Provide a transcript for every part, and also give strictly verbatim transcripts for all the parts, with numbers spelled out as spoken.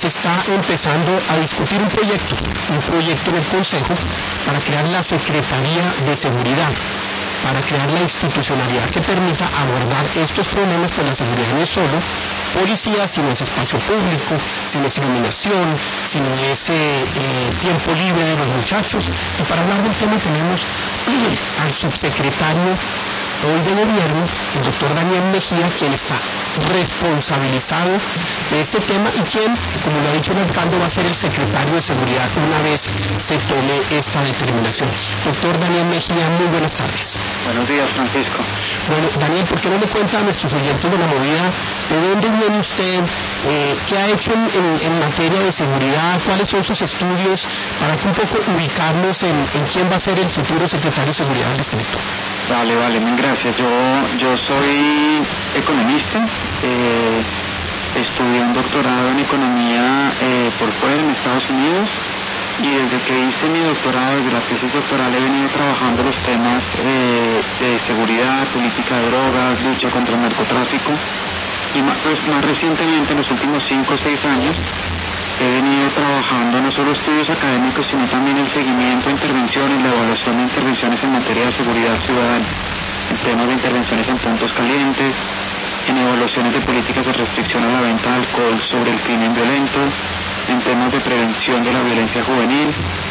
se está empezando a discutir un proyecto, un proyecto en el Consejo para crear la Secretaría de Seguridad, para crear la institucionalidad que permita abordar estos problemas, pues la seguridad no es solo policía, sino es espacio público, sino es iluminación, sino es eh, eh, tiempo libre de los muchachos. Y para hablar del tema tenemos al subsecretario hoy de gobierno, el doctor Daniel Mejía, quien está responsabilizado de este tema y quien, como lo ha dicho el alcalde, va a ser el secretario de Seguridad una vez se tome esta determinación. Doctor Daniel Mejía, muy buenas tardes. Buenos días, Francisco. Bueno, Daniel, ¿por qué no le cuenta a nuestros oyentes de la movida de dónde viene usted, eh, qué ha hecho en, en, en materia de seguridad, cuáles son sus estudios, para que un poco ubicarnos en, en quién va a ser el futuro secretario de Seguridad del distrito? Vale, vale, mil gracias. Yo, yo soy economista, eh, estudié un doctorado en economía eh, por fuera en Estados Unidos y desde que hice mi doctorado, desde la tesis doctoral, he venido trabajando los temas eh, de seguridad, política de drogas, lucha contra el narcotráfico y más, pues, más recientemente, en los últimos cinco o seis años, he venido trabajando no solo estudios académicos, sino también el seguimiento de intervenciones, la evaluación de intervenciones en materia de seguridad ciudadana, en temas de intervenciones en puntos calientes, en evaluaciones de políticas de restricción a la venta de alcohol sobre el crimen violento, en temas de prevención de la violencia juvenil.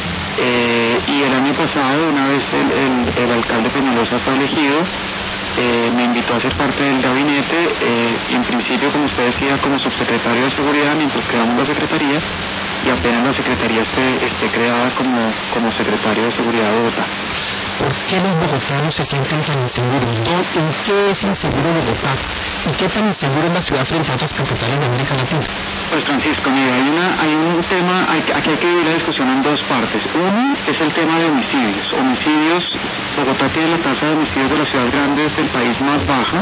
Eh, y el año pasado, una vez el, el, el alcalde Peñalosa fue elegido, Eh, me invitó a ser parte del gabinete, eh, y en principio, como usted decía, como subsecretario de Seguridad, mientras creamos la Secretaría, y apenas la Secretaría esté, esté creada como, como secretario de Seguridad de Bogotá. ¿Por qué los bogotanos se sienten tan inseguros? ¿En qué es inseguro Bogotá? ¿Y qué tan inseguro es la ciudad frente a otras capitales de América Latina? Pues Francisco, mira, hay, una, hay un tema, hay, aquí hay que dividir la discusión en dos partes. Uno es el tema de homicidios. Homicidios, Bogotá tiene la tasa de homicidios de las ciudades grandes del país más baja,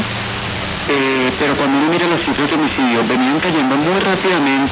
eh, pero cuando uno mira las cifras de homicidios, venían cayendo muy rápidamente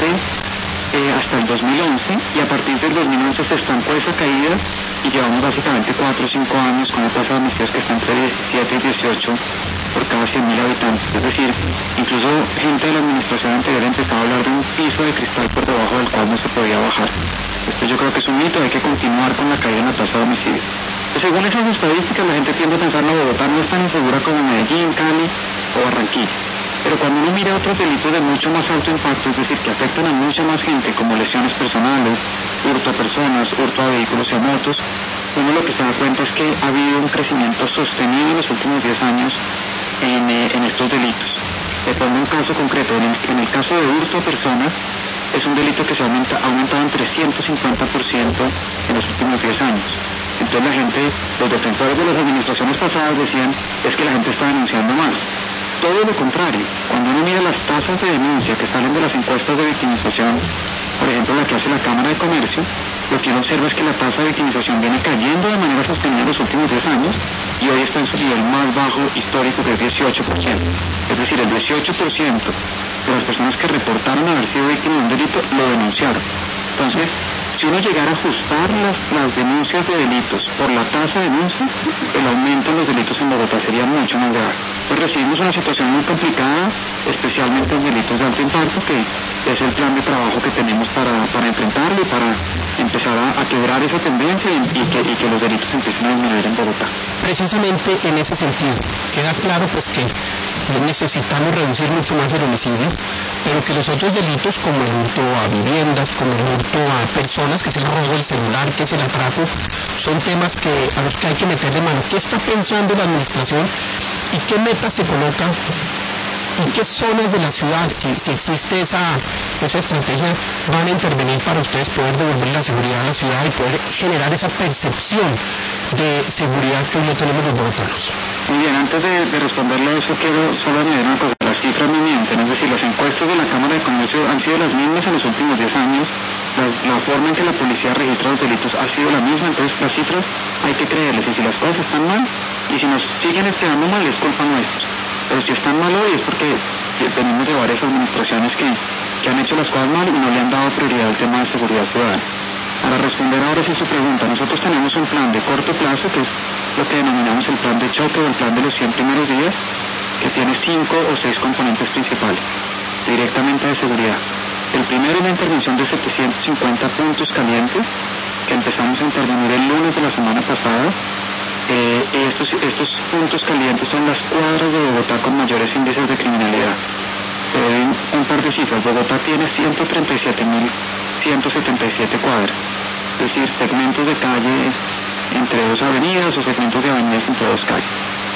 eh, hasta el dos mil once, y a partir del dos mil once se estancó esa caída y llevamos básicamente cuatro o cinco años con una tasa de homicidios que está entre diecisiete y dieciocho por cada cien mil habitantes. Es decir, incluso gente de la administración anterior empezaba a hablar de un piso de cristal por debajo del cual no se podía bajar. Esto yo creo que es un mito, hay que continuar con la caída en la tasa de homicidios. Pues según esas estadísticas, la gente tiende a pensar que Bogotá no es tan insegura como Medellín, Cali o Barranquilla. Pero cuando uno mira otros delitos de mucho más alto impacto, es decir, que afectan a mucha más gente, como lesiones personales, hurto a personas, hurto a vehículos y a motos, uno lo que se da cuenta es que ha habido un crecimiento sostenido en los últimos diez años en, eh, en estos delitos. Le pongo un caso concreto. En el, en el caso de hurto a personas, es un delito que se ha, aumenta, ha aumentado en trescientos cincuenta por ciento en los últimos diez años. Entonces la gente, los defensores de las administraciones pasadas decían, es que la gente está denunciando más. Todo lo contrario, cuando uno mira las tasas de denuncia que salen de las encuestas de victimización, por ejemplo la que hace la Cámara de Comercio, lo que uno observa es que la tasa de victimización viene cayendo de manera sostenida en los últimos diez años y hoy está en su nivel más bajo histórico, que es dieciocho por ciento. Es decir, el dieciocho por ciento de las personas que reportaron haber sido víctimas de un delito lo denunciaron. Entonces, si uno llegara a ajustar las, las denuncias de delitos por la tasa de denuncia, el aumento en los delitos en Bogotá sería mucho más grave. Pues recibimos una situación muy complicada, especialmente en delitos de alto impacto, que es el plan de trabajo que tenemos para, para enfrentarlo y para empezar a, a quebrar esa tendencia y, y, que, y que los delitos empiecen a disminuir en Bogotá. Precisamente en ese sentido, queda claro pues que necesitamos reducir mucho más el homicidio, pero que los otros delitos, como el hurto a viviendas, como el hurto a personas, que es el robo del celular, que es el atraco, son temas que, a los que hay que meterle mano. ¿Qué está pensando la administración y qué metas se colocan? ¿En qué zonas de la ciudad, si, si existe esa, esa estrategia, van a intervenir para ustedes poder devolver la seguridad a la ciudad y poder generar esa percepción de seguridad que hoy no tenemos los bogotanos? Muy bien, antes de, de responderle a eso, quiero solo añadir una cosa. Las cifras no mienten, es decir, las encuestas de la Cámara de Comercio han sido las mismas en los últimos diez años, la, la forma en que la policía registra los delitos ha sido la misma, entonces las cifras hay que creerles, y si las cosas están mal, y si nos siguen quedando mal, es culpa nuestra. Pero si están mal hoy es porque venimos de varias administraciones que, que han hecho las cosas mal y no le han dado prioridad al tema de seguridad ciudadana. Para responder ahora sí su pregunta, nosotros tenemos un plan de corto plazo, que es lo que denominamos el plan de choque o el plan de los cien primeros días, que tiene cinco o seis componentes principales, directamente de seguridad. El primero es la intervención de setecientos cincuenta puntos calientes, que empezamos a intervenir el lunes de la semana pasada. Eh, estos, estos puntos calientes son las cuadras de Bogotá con mayores índices de criminalidad. Se ven un par de cifras. Bogotá tiene ciento treinta y siete mil ciento setenta y siete cuadras, es decir, segmentos de calle entre dos avenidas o segmentos de avenidas entre dos calles.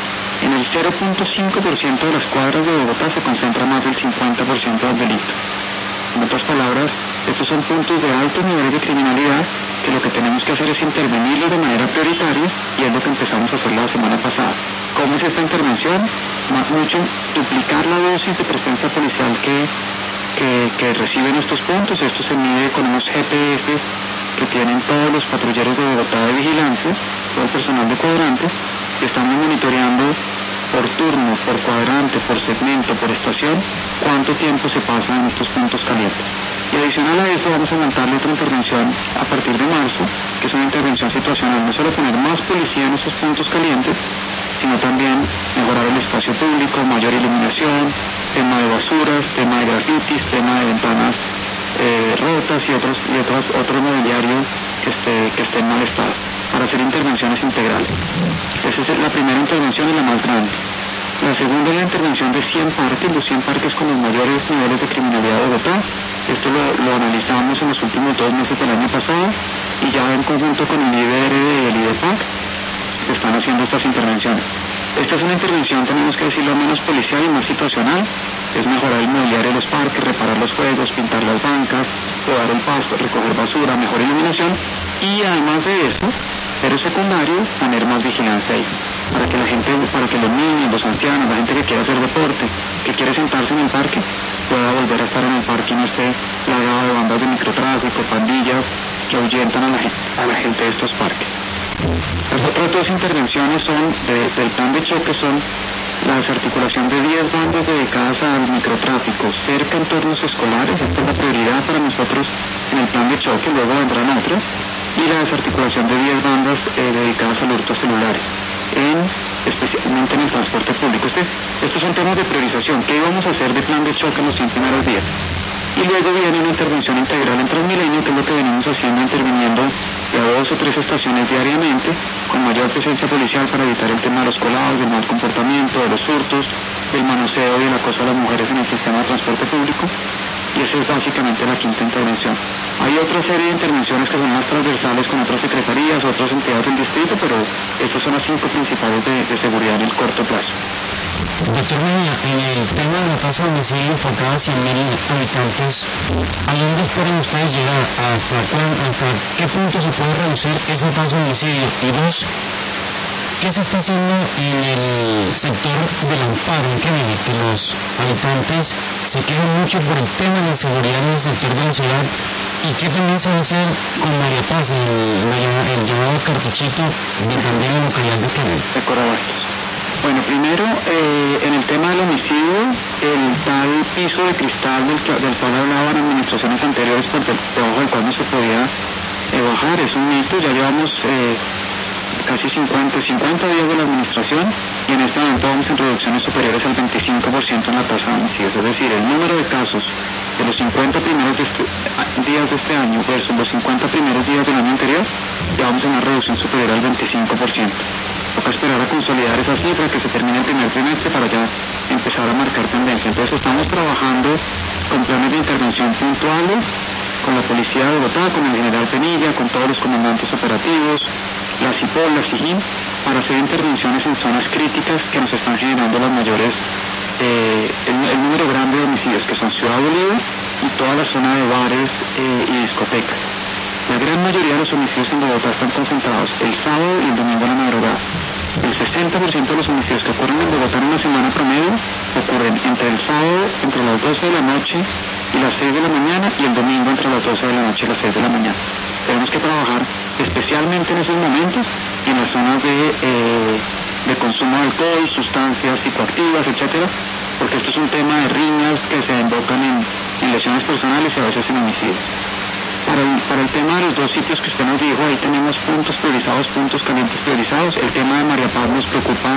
En el cero punto cinco por ciento de las cuadras de Bogotá se concentra más del cincuenta por ciento del delito. En otras palabras, estos son puntos de altos niveles de criminalidad que lo que tenemos que hacer es intervenirlos de manera prioritaria, y es lo que empezamos a hacer la semana pasada. ¿Cómo es esta intervención? Más mucho, duplicar la dosis de presencia policial que, que, que reciben estos puntos. Esto se mide con unos G P S que tienen todos los patrulleros de Bogotá de vigilancia, todo el personal de cuadrante, que estamos monitoreando por turno, por cuadrante, por segmento, por estación, cuánto tiempo se pasa en estos puntos calientes. Y adicional a eso vamos a montarle otra intervención a partir de marzo, que es una intervención situacional, no solo poner más policía en estos puntos calientes, sino también mejorar el espacio público, mayor iluminación, tema de basuras, tema de grafitis, tema de ventanas eh, rotas y otros y otros otro mobiliario que esté, que esté en mal estado, para hacer intervenciones integrales. Esa es la primera intervención y la más grande. La segunda es la intervención de cien parques, los cien parques con los mayores niveles de criminalidad de Bogotá. Esto lo, lo analizamos en los últimos dos meses del año pasado, y ya en conjunto con el I D R D y el I D P A C se están haciendo estas intervenciones. Esta es una intervención, tenemos que decirlo, menos policial y más situacional. Es mejorar el mobiliario de los parques, reparar los juegos, pintar las bancas, podar el pasto, recoger basura, mejor iluminación, y además de esto, pero secundario, poner más vigilancia ahí, para que la gente, para que los niños, los ancianos, la gente que quiere hacer deporte, que quiere sentarse en el parque, pueda volver a estar en el parque y no esté plagado de bandas de microtráfico, pandillas que ahuyentan a la, a la gente de estos parques. Las otras dos intervenciones son de, del plan de choque son la desarticulación de diez bandas dedicadas al microtráfico cerca de entornos escolares. Esta es la prioridad para nosotros en el plan de choque, luego vendrán otras, y la desarticulación de diez bandas eh, dedicadas al hurto celular, en, especialmente en el transporte público. Este, estos son temas de priorización. ¿Qué íbamos a hacer de plan de choque en los cien primeros días? Y luego viene una intervención integral en Transmilenio, que es lo que venimos haciendo, interviniendo de a dos o tres estaciones diariamente, con mayor presencia policial para evitar el tema de los colados, del mal comportamiento, de los hurtos, del manoseo y el acoso a las mujeres en el sistema de transporte público. Y esa es básicamente la quinta intervención. Hay otra serie de intervenciones que son más transversales con otras secretarías, otras entidades del distrito, pero estas son las cinco principales de, de seguridad en el corto plazo. Doctor Mejía, en el tema de la tasa de homicidio enfocada a cien mil habitantes, ¿a dónde esperan ustedes llegar? ¿Hasta cuándo, hasta qué punto se puede reducir esa tasa de homicidio? Y dos, ¿qué se está haciendo en el sector del amparo en Kennedy? Que los habitantes se quejan mucho por el tema de la seguridad en el sector de la ciudad. ¿Y qué también se va a hacer con María Paz, el, el llamado cartuchito de también la localidad de Kennedy? De Corabastos. Bueno, primero, eh, en el tema del homicidio, el tal piso de cristal del, del cual hablaban administraciones anteriores, por debajo del cual no se podía eh, bajar, es un mito. Ya llevamos eh, casi cincuenta, cincuenta días de la administración, y en este momento vamos en reducciones superiores al veinticinco por ciento en la tasa de homicidios. Es decir, el número de casos de los cincuenta primeros de este, días de este año versus los cincuenta primeros días del año anterior, ya vamos en una reducción superior al veinticinco por ciento. Toca esperar a consolidar esa cifra, que se termine el primer trimestre, para ya empezar a marcar tendencia. Entonces estamos trabajando con planes de intervención puntuales, con la Policía de Bogotá, con el general Penilla, con todos los comandantes operativos, la CIPOL, la SIGIN, para hacer intervenciones en zonas críticas que nos están generando las mayores, eh, el, el número grande de homicidios, que son Ciudad Bolívar y toda la zona de bares eh, y discotecas. La gran mayoría de los homicidios en Bogotá están concentrados el sábado y el domingo a la madrugada. El sesenta por ciento de los homicidios que ocurren en Bogotá en una semana promedio ocurren entre el sábado, entre las doce de la noche y las seis de la mañana, y el domingo entre las doce de la noche y las seis de la mañana. Tenemos que trabajar especialmente en esos momentos y en las zonas de, eh, de consumo de alcohol, sustancias psicoactivas, etcétera, porque esto es un tema de riñas que se embocan en, en lesiones personales y a veces en homicidios. Para el, para el tema de los dos sitios que usted nos dijo, ahí tenemos puntos priorizados, puntos calientes priorizados. El tema de María Paz nos preocupa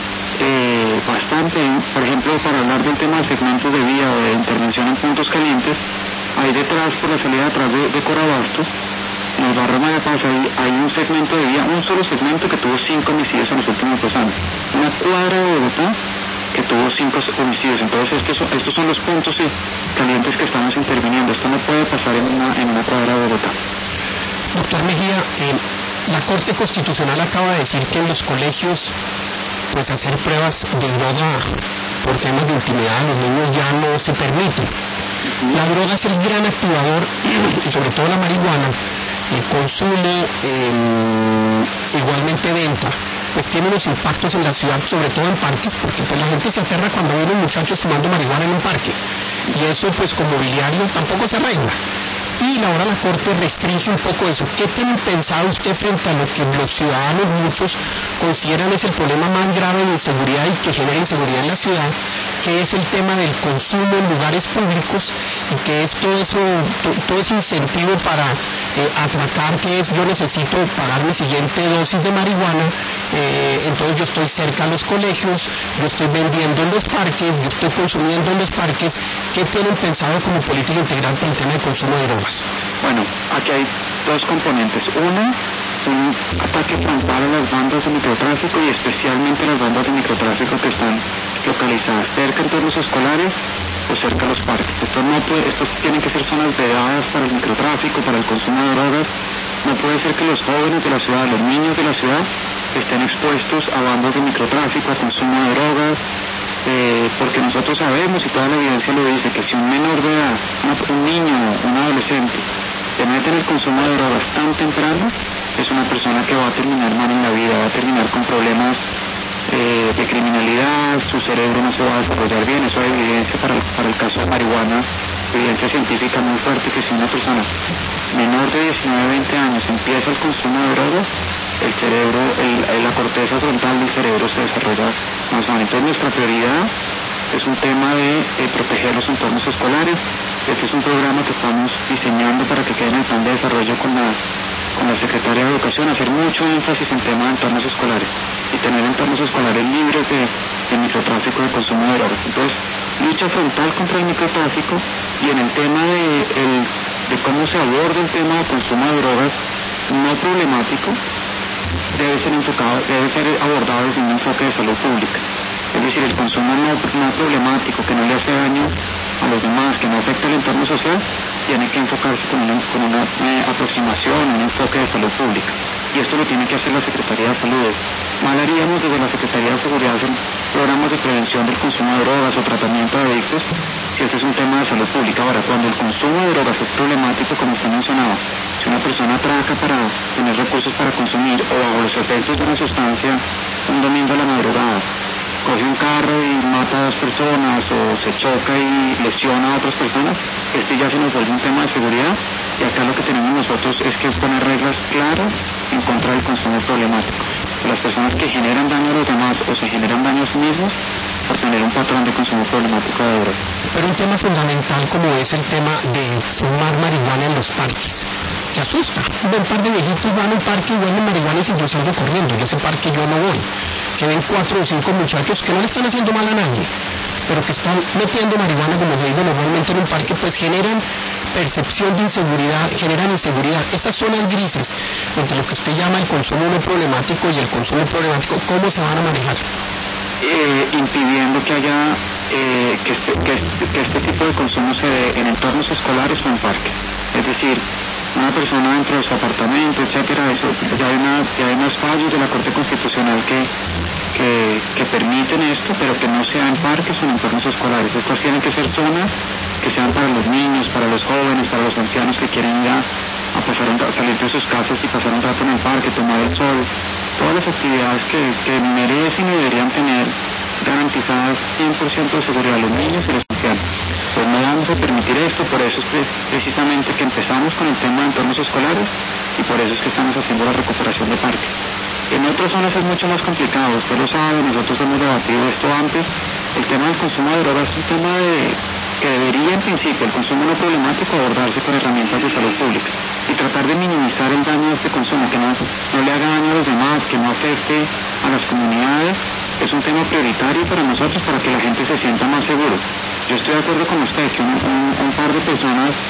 eh, bastante. Por ejemplo, para hablar del tema de segmentos de vía o de intervención en puntos calientes, ahí detrás, por la salida atrás de, de Corabastos, en el barrio María Paz, hay, hay un segmento de vía, un solo segmento que tuvo cinco homicidios en los últimos dos años. Una cuadra de Bogotá que tuvo cinco homicidios. Entonces estos son, estos son los puntos calientes que estamos interviniendo. Esto no puede pasar en una, en una cuadra de Bogotá. Doctor Mejía, eh, la Corte Constitucional acaba de decir que en los colegios, pues hacer pruebas de droga por temas de intimidad a los niños ya no se permite. La droga es el gran activador, y sobre todo la marihuana, el consumo, eh, igualmente venta, pues tiene unos impactos en la ciudad, sobre todo en parques, porque pues la gente se aterra cuando ve a unos muchachos fumando marihuana en un parque, y eso pues con mobiliario tampoco se arregla. Y ahora la Corte restringe un poco eso. ¿Qué tiene pensado usted frente a lo que los ciudadanos, muchos, consideran es el problema más grave de inseguridad y que genera inseguridad en la ciudad, que es el tema del consumo en lugares públicos, y que es todo eso, todo ese incentivo para eh, atracar, que es yo necesito pagar mi siguiente dosis de marihuana, eh, entonces yo estoy cerca a los colegios, yo estoy vendiendo en los parques, yo estoy consumiendo en los parques? ¿Qué tienen pensado como política integral para el tema del consumo de drogas? Bueno, aquí hay dos componentes. Uno, un ataque frontal a las bandas de microtráfico, y especialmente las bandas de microtráfico que están localizadas cerca de entornos escolares o cerca de los parques. Esto no puede, estos tienen que ser zonas vedadas para el microtráfico, para el consumo de drogas. No puede ser que los jóvenes de la ciudad, los niños de la ciudad, estén expuestos a bandas de microtráfico, a consumo de drogas, eh, porque nosotros sabemos, y toda la evidencia lo dice, que si un menor de edad, una, un niño, un adolescente, se mete en el consumo de drogas tan temprano, es una persona que va a terminar mal en la vida, va a terminar con problemas eh, de criminalidad, su cerebro no se va a desarrollar bien. Eso hay evidencia para el, para el caso de marihuana, evidencia científica muy fuerte, que si una persona menor de diecinueve a veinte años empieza el consumo de drogas, el cerebro, el, la corteza frontal del cerebro se desarrolla más mal. Entonces nuestra prioridad es un tema de eh, proteger los entornos escolares. Este es un programa que estamos diseñando para que quede en el plan de desarrollo con la, con la Secretaría de Educación, hacer mucho énfasis en tema de entornos escolares y tener entornos escolares libres de, de microtráfico y de consumo de drogas. Entonces, lucha frontal contra el microtráfico, y en el tema de, el, de cómo se aborda el tema de consumo de drogas no problemático, debe ser enfocado, debe ser abordado desde un enfoque de salud pública. Es decir, el consumo no, no problemático, que no le hace daño a los demás, que no afecta al entorno social, tiene que enfocarse con una, con una eh, aproximación, un enfoque de salud pública. Y esto lo tiene que hacer la Secretaría de Salud. Mal haríamos desde la Secretaría de Seguridad hacer programas de prevención del consumo de drogas o tratamiento de adictos, si este es un tema de salud pública. Ahora, cuando el consumo de drogas es problemático, como usted mencionaba, si una persona atraca para tener recursos para consumir, o bajo los efectos de una sustancia un domingo a la madrugada, coge un carro y mata a dos personas, o se choca y lesiona a otras personas, este ya se nos vuelve un tema de seguridad. Y acá lo que tenemos nosotros es que poner reglas claras en contra del consumo problemático. Las personas que generan daño a los demás o se generan daño a sí mismos por tener un patrón de consumo problemático de drogas. Pero un tema fundamental como es el tema de fumar marihuana en los parques, que asusta. Ven un par de viejitos, van a un parque y huelen marihuana y yo salgo corriendo. En ese parque yo no voy. Que ven cuatro o cinco muchachos que no le están haciendo mal a nadie, pero que están metiendo marihuana, como se dice normalmente en un parque, pues generan percepción de inseguridad, generan inseguridad. Esas zonas grises entre lo que usted llama el consumo no problemático y el consumo problemático, ¿cómo se van a manejar? Eh, impidiendo que haya eh, que, este, que, este, que este tipo de consumo se dé en entornos escolares o en parques. Es decir, una persona dentro de su apartamento, etcétera, eso, ya hay, una, ya hay unos fallos de la Corte Constitucional que, que, que permiten esto, pero que no sea en parques o en entornos escolares. Estas tienen que ser zonas que sean para los niños, para los jóvenes, para los ancianos que quieren ir a, a, pasar un, a salir de sus casas y pasar un rato en el parque, tomar el sol. Todas las actividades que, que merecen y deberían tener garantizadas cien por ciento de seguridad a los niños y los ancianos. Pues no vamos a permitir esto, por eso es precisamente que empezamos con el tema de entornos escolares, y por eso es que estamos haciendo la recuperación de parques. En otras zonas es mucho más complicado, usted lo sabe, nosotros hemos debatido esto antes. El tema del consumo de drogas es un tema de, que debería en principio, el consumo no problemático, abordarse con herramientas de salud pública y tratar de minimizar el daño de este consumo, que no, no le haga daño a los demás, que no afecte a las comunidades. Es un tema prioritario para nosotros, para que la gente se sienta más seguro. Yo estoy de acuerdo con usted que un, un, un par de personas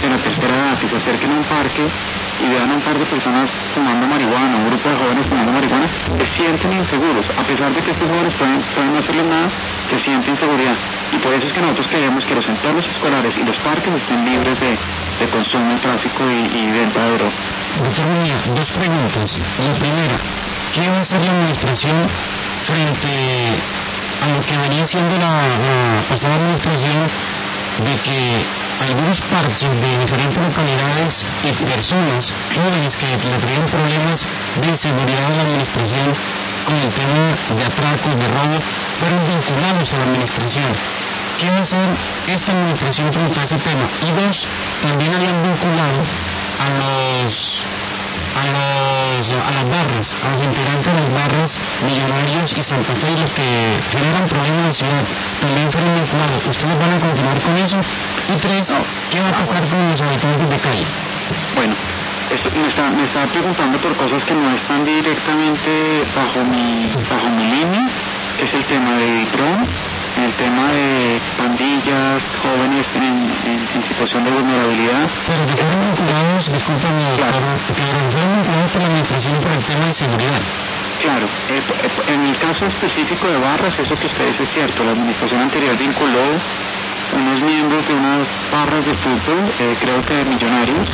de la tercera edad, que se acerquen a un parque y vean a un par de personas fumando marihuana, un grupo de jóvenes fumando marihuana, se sienten inseguros. A pesar de que estos jóvenes pueden, pueden no hacerles nada, se siente inseguridad. Y por eso es que nosotros queremos que los entornos escolares y los parques estén libres de, de consumo, tráfico y, y venta de drogas. Doctor Mejía, dos preguntas. La primera, ¿qué va a hacer la administración frente a lo que venía siendo la, la pasada administración de que algunos parches de diferentes localidades y personas jóvenes que le traían problemas de inseguridad a la administración con el tema de atracos, de robo, fueron vinculados a la administración? ¿Qué va a hacer esta administración frente a ese tema? Y dos, también habían vinculado a los a los a las barras, a los integrantes de las barras Millonarios y Santa Fe, los que generan problemas en la ciudad, también fueron vinculados. ¿Ustedes van a continuar con eso? Y tres, ¿qué va a pasar con los habitantes de calle? Bueno, esto me está, me está preguntando por cosas que no están directamente bajo mi, bajo mi línea, que es el tema de Dron, el tema de pandillas, jóvenes en, en, en situación de vulnerabilidad. Pero que fueron vinculados, discúlpame, claro, que fueron vinculados por la administración por el tema de seguridad. Claro, eh, eh, en el caso específico de barras, eso que ustedes es cierto, la administración anterior vinculó unos miembros de unas barras de fútbol, eh, creo que de Millonarios,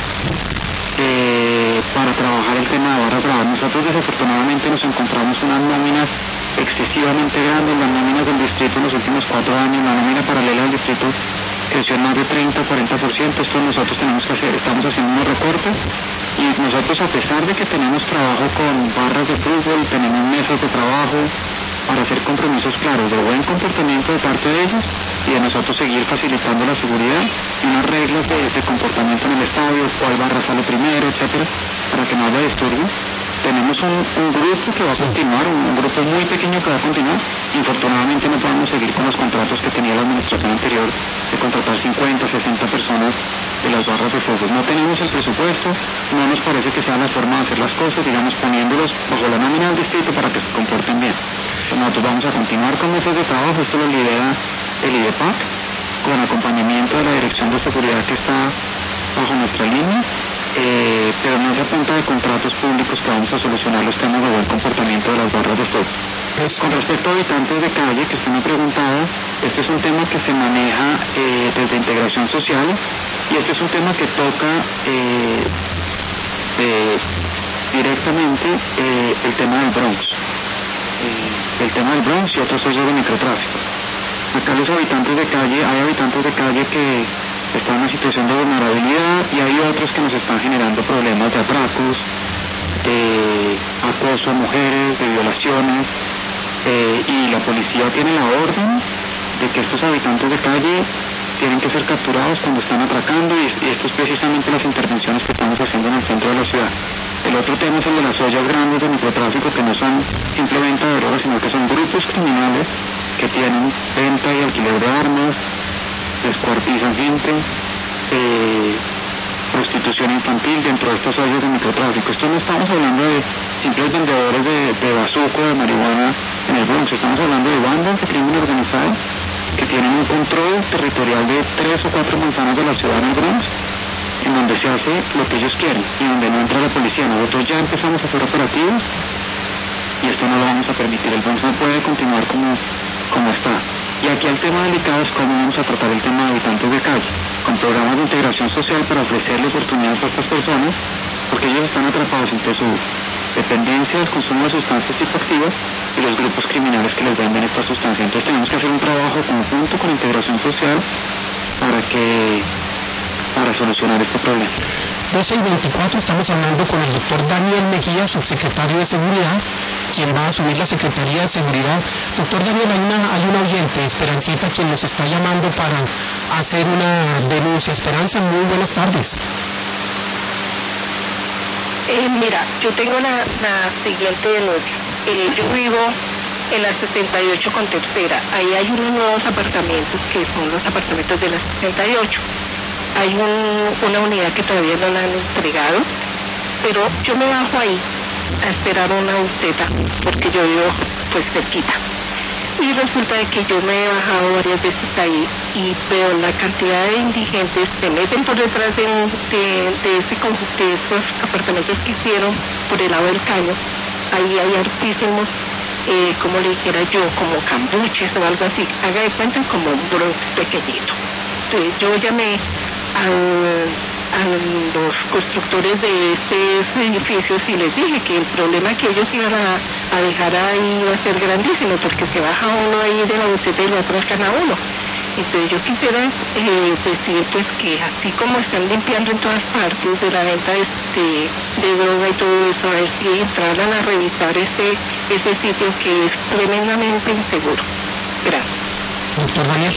eh, para trabajar el tema de barras bravas. Nosotros desafortunadamente nos encontramos unas nóminas excesivamente grandes, las nóminas del distrito en los últimos cuatro años, la nómina paralela del distrito creció en más de treinta a cuarenta por ciento, esto nosotros tenemos que hacer, estamos haciendo unos recortes y nosotros, a pesar de que tenemos trabajo con barras de fútbol, tenemos mesas de trabajo para hacer compromisos claros de buen comportamiento de parte de ellos y de nosotros seguir facilitando la seguridad y unas reglas de, de comportamiento en el estadio, cuál barra sale primero, etcétera, para que no haya disturbios. Tenemos un, un grupo que va a continuar, un, un grupo muy pequeño que va a continuar. Infortunadamente no podemos seguir con los contratos que tenía la administración anterior de contratar cincuenta, sesenta personas de las barras de fútbol. No tenemos el presupuesto, no nos parece que sea la forma de hacer las cosas, digamos, poniéndolos bajo la nómina del distrito para que se comporten bien. Entonces nosotros vamos a continuar con mesas de trabajo, esto lo lidera el I D E P A C, con acompañamiento de la Dirección de Seguridad que está bajo nuestra línea. Eh, pero no es a punta de contratos públicos que vamos a solucionar los temas de buen comportamiento de las barras de fútbol. Con respecto a habitantes de calle, que usted me ha preguntado, este es un tema que se maneja eh, desde integración social y este es un tema que toca eh, eh, directamente eh, el tema del Bronx, eh, el tema del Bronx y otros socios de microtráfico. Acá los habitantes de calle, hay habitantes de calle que están en una situación de vulnerabilidad y hay otros que nos están generando problemas de atracos, de acoso a mujeres, de violaciones, eh, y la policía tiene la orden de que estos habitantes de calle tienen que ser capturados cuando están atracando y, y esto es precisamente las intervenciones que estamos haciendo en el centro de la ciudad. El otro tema es el de las ollas grandes de microtráfico, que no son simplemente de drogas, sino que son grupos criminales que tienen venta y alquiler de armas, descuartizan gente, eh, prostitución infantil dentro de estos ollas de microtráfico. Esto no estamos hablando de simples vendedores de, de bazuco, de marihuana en el Bronx, estamos hablando de bandas de crimen organizado que tienen un control territorial de tres o cuatro manzanas de la ciudad en el Bronx, en donde se hace lo que ellos quieren y donde no entra la policía. Nosotros ya empezamos a hacer operativos y esto no lo vamos a permitir. El Bronx no puede continuar como, como está. Y aquí el tema delicado es cómo vamos a tratar el tema de habitantes de calle, con programas de integración social para ofrecerle oportunidades a estas personas, porque ellos están atrapados entre su dependencia del consumo de sustancias psicoactivas y los grupos criminales que les venden estas sustancias. Entonces tenemos que hacer un trabajo conjunto con integración social para que para solucionar este problema. doce y veinticuatro estamos hablando con el doctor Daniel Mejía, subsecretario de Seguridad, quien va a asumir la Secretaría de Seguridad. Doctor Daniel, hay una, hay una oyente, Esperancita, quien nos está llamando para hacer una denuncia. Esperanza, muy buenas tardes. Eh, mira, yo tengo la, la siguiente denuncia. Eh, yo vivo en la sesenta y ocho con tercera. Ahí hay unos nuevos apartamentos que son los apartamentos de la sesenta y ocho. Hay un, una unidad que todavía no la han entregado, pero yo me bajo ahí a esperar una buseta porque yo vivo pues cerquita. Y resulta de que yo me he bajado varias veces ahí y veo la cantidad de indigentes se meten por detrás de, de, de, ese, de esos apartamentos que hicieron por el lado del caño. Ahí hay hartísimos, eh, como le dijera yo, como cambuches o algo así. Haga de cuenta como un Bronx pequeñito. Entonces yo llamé al... a los constructores de estos edificios y les dije que el problema que ellos iban a, a dejar ahí iba a ser grandísimo porque se baja uno ahí de la bicicleta y lo atracan a uno. Entonces yo quisiera eh, decir pues que así como están limpiando en todas partes de la venta de, de, de droga y todo eso, a ver si entraran a revisar ese, ese sitio que es tremendamente inseguro. Gracias. Doctor Daniel.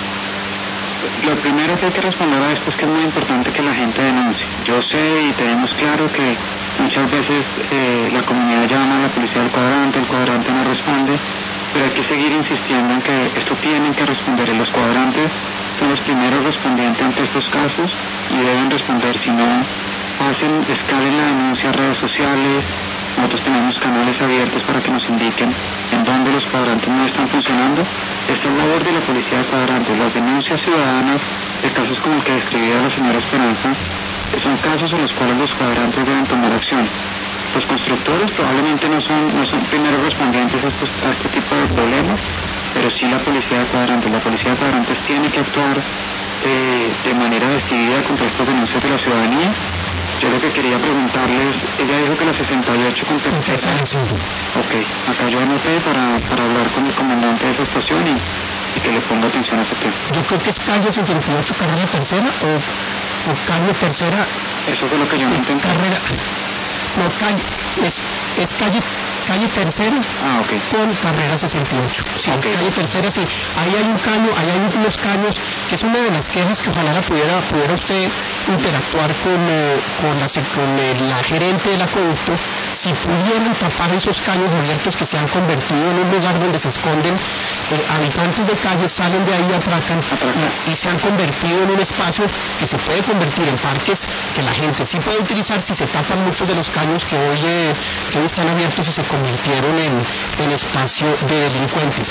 Lo primero que hay que responder a esto es que es muy importante que la gente denuncie. Yo sé y tenemos claro que muchas veces eh, la comunidad llama a la policía del cuadrante, el cuadrante no responde, pero hay que seguir insistiendo en que esto tienen que responder y los cuadrantes son los primeros respondientes ante estos casos y deben responder, si no hacen, escalen la denuncia a redes sociales. Nosotros tenemos canales abiertos para que nos indiquen en dónde los cuadrantes no están funcionando. Esta es la labor de la policía de cuadrantes. Las denuncias ciudadanas de casos como el que describía la señora Esperanza son casos en los cuales los cuadrantes deben tomar acción. Los constructores probablemente no son, no son primeros respondientes a, estos, a este tipo de problemas, pero sí la policía de cuadrantes. La policía de cuadrantes tiene que actuar eh, de manera decidida contra estas denuncias de la ciudadanía. Yo lo que quería preguntarles, ella dijo que la sesenta y ocho con tercera. Ok, acá yo anoté para, para hablar con el comandante de esa estación y, y que le ponga atención a ese tema. Yo creo que es calle sesenta y ocho, carrera tercera, o, o calle tercera. Eso fue lo que yo no entendí. Carrera, no, calle, es, es calle, calle tercera ah, okay. Con carrera sesenta y ocho. Sí, okay. Es calle tercera, sí. Ahí hay un caño, ahí hay unos caños, que es una de las quejas que ojalá la pudiera, pudiera usted interactuar con, eh, con, la, con eh, la gerente del acueducto, si pudieran tapar esos caños abiertos que se han convertido en un lugar donde se esconden eh, habitantes de calles, salen de ahí, atracan, atracan. Y, y se han convertido en un espacio que se puede convertir en parques que la gente sí puede utilizar si se tapan muchos de los caños que hoy, eh, que hoy están abiertos y se convirtieron en, en espacio de delincuentes.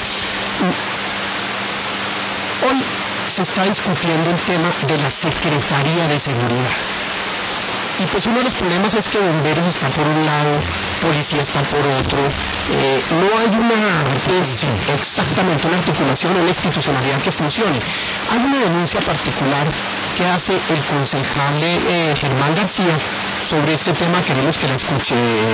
Hoy se está discutiendo el tema de la Secretaría de Seguridad. Y pues uno de los problemas es que bomberos está por un lado, policía está por otro, eh, no hay una articulación, exactamente una articulación, una institucionalidad que funcione. Hay una denuncia particular que hace el concejal eh, Germán García sobre este tema, queremos que la escuche.